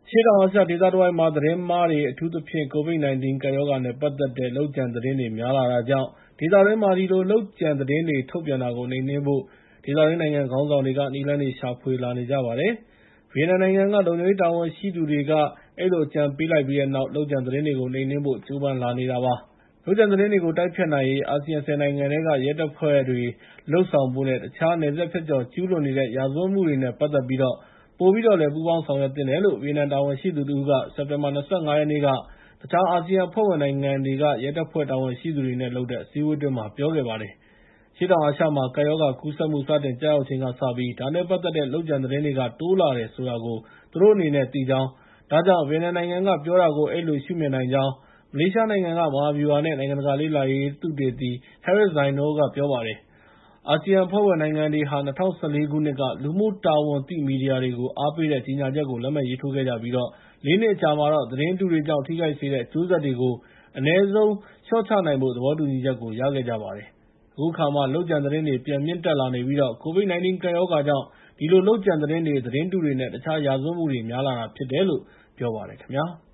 ရှေ့တောင်အာရှဒေသတဝိုက်မှာ သတင်းမှားတွေ အထူးသဖြင့် COVID-19 ကပ်ရောဂါနဲ့ ပတ်သက်တဲ့ လုပ်ကြံသတင်းတွေ များလာတာကြောင့် ဒေသတွင်းမှာ ဒီလိုလုပ်ကြံသတင်းတွေ ထုတ်ပြန်တာကို နှိမ်နင်းဖို့ ဒေသတွင်းနိုင်ငံခေါင်းဆောင်တွေက နည်းလမ်းတွေ ရှာဖွေလာနေကြပါတယ်။ ဗီယက်နမ်နိုင်ငံက လုံခြုံရေးတာဝန်ရှိသူတွေက အဲဒီလို အကြံပေးလိုက်ပြီးတဲ့နောက် လုပ်ကြံသတင်းတွေကို နှိမ်နင်းဖို့ ကြိုးပမ်းလာနေတာပါ။ လုပ်ကြံသတင်းတွေကို တိုက်ဖျက်နိုင်ရေး အာဆီယံ ၁၀ နိုင်ငံထဲက ရဲတပ်ဖွဲ့တွေ လုပ်ဆောင်ဖို့နဲ့ တခြား နယ်စပ်ဖြတ်ကျော် ကျူးလွန်နေတဲ့ ရာဇဝတ်မှုတွေနဲ့ ပတ်သက်ပြီး ပိုပြီးတော့လည်း ပူးပေါင်းဆောင်ရွက်သင့်တယ်လို့ ဗီယက်နမ်တာဝန်ရှိသူတဦးက စက်တင်ဘာ ၂၅ ရက်နေ့က တခြား အာဆီယံအဖွဲ့ဝင်နိုင်ငံတွေက ရဲတပ်ဖွဲ့တာဝန်ရှိသူတွေနဲ့လုပ်တဲ့ အစည်းအဝေးအတွင်းမှာ ပြောခဲ့ပါတယ်။ အရှေ့တောင်အာရှမှာ ကပ်ရောဂါကူးစက်မှု စတင်ကျရောက်ချိန်ကစပြီး ဒါနဲ့ပတ်သက်တဲ့ လုပ်ကြံသတင်းတွေက တိုးလာတယ်ဆိုတာကို သူတို့အနေနဲ့ သိကြောင်း၊ ဒါကြောင့် ဗီယက်နမ်နိုင်ငံက ပြောတာကို အဲဒီလို ရှုမြင်နိုင်ကြောင်း မလေးရှားနိုင်ငံက မဟာဗျူဟာနဲ့ နိုင်ငံတကာလေ့လာရေး သုတေသီ Harris Zainul က ပြောပါတယ်။ အာဆီယံအဖွဲ့ဝင်နိုင်ငံတွေဟာ ၂၀၁၄ ခုနှစ်က လူမှုတာဝန်သိမီဒီယာတွေကို အားပေးတဲ့ ကြေညာချက်ကို လက်မှတ်ရေးထိုးခဲ့ကြပြီး ၄ နှစ်အကြာမှာတော့ သတင်းတုတွေကြောင့် ထိခိုက်စေတဲ့ အကျိုးဆက်တွေကို အနည်းဆုံးလျှော့ချနိုင်ဖို့ သဘောတူညီချက်ကို ရခဲ့ကြပါတယ်။ အခုအခါမှာ လုပ်ကြံသတင်းတွေ ပြန်မြင့်တက်လာနေပြီး COVID-19 ကပ်ရောဂါကြောင့် ဒီလို လုပ်ကြံသတင်းတွေ၊ သတင်းတုတွေနဲ့ တခြား ရာဇဝတ်မှုတွေ များလာတာဖြစ်တယ်လို့ ပြောပါတယ်ခင်ဗျာ။